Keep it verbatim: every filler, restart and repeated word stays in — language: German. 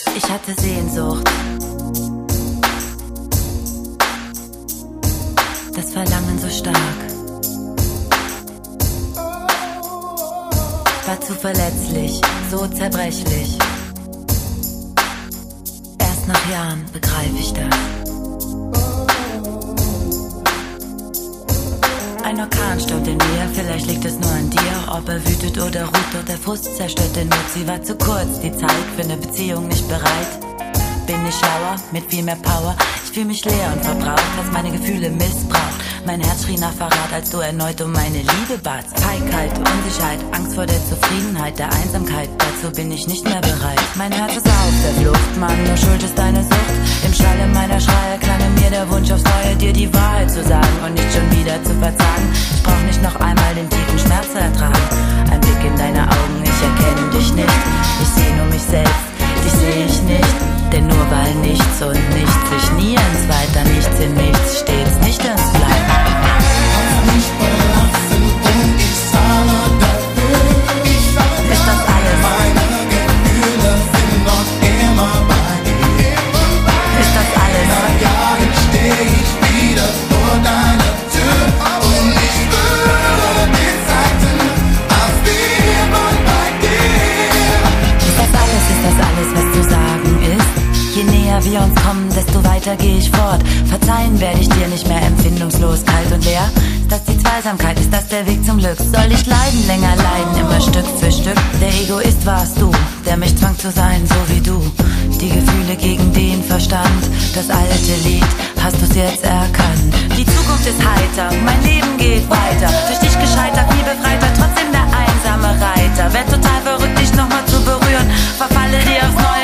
Ich hatte Sehnsucht, das Verlangen so stark, war zu verletzlich, so zerbrechlich. Erst nach Jahren begreife ich das. Ein Orkan stürmt in mir, vielleicht liegt es nur an dir. Ob er wütet oder ruht, doch der Frust zerstört den Mut. Sie war zu kurz, die Zeit für eine Beziehung nicht bereit. Bin ich schlauer, mit viel mehr Power. Ich fühl mich leer und verbraucht, hast meine Gefühle missbraucht. Mein Herz schrie nach Verrat, als du erneut um meine Liebe batst. Feigheit, Unsicherheit, Angst vor der Zufriedenheit, der Einsamkeit, dazu bin ich nicht mehr bereit. Mein Herz ist auf der Flucht, Mann, nur schuld ist deine Sucht. Im Schalle meiner Schreie klang in mir der Wunsch aufs Neue, dir die Wahrheit zu sagen und nicht schon wieder zu verzagen. Ich brauch nicht noch einmal den tiefen Schmerz zu ertragen. Ein Blick in deine Augen, ich erkenne dich nicht. Ich seh nur mich selbst, dich seh ich nicht. Denn nur weil nichts und nichts sich nie ins Weiter, nichts in nichts, stets nicht ins Bleiben. Auf mich verlassen und ich zahle dafür. Ich zahle ist das alles? Meine Gefühle sind noch immer bei dir. Ist das alles? Nach Jahren steh ich wieder vor deiner Tür. Und ich würde die Zeiten auslieben bei dir. Ist das alles, ist das alles, was zu sagen ist? Je näher wir uns kommen, desto weiter gehe ich fort. Verzeihen werde ich dir nicht mehr, empfindungslos, kalt und leer. Ist das die Zweisamkeit, ist das der Weg zum Glück? Soll ich leiden, länger leiden, immer Stück für Stück? Der Egoist warst du, der mich zwang zu sein, so wie du. Die Gefühle gegen den Verstand, das alte Lied, hast du's jetzt erkannt? Die Zukunft ist heiter, mein Leben geht weiter. Durch dich gescheitert, nie befreiter, trotzdem der einsame Reiter. Werd total verrückt, dich nochmal zu berühren, verfalle dir aufs Neue.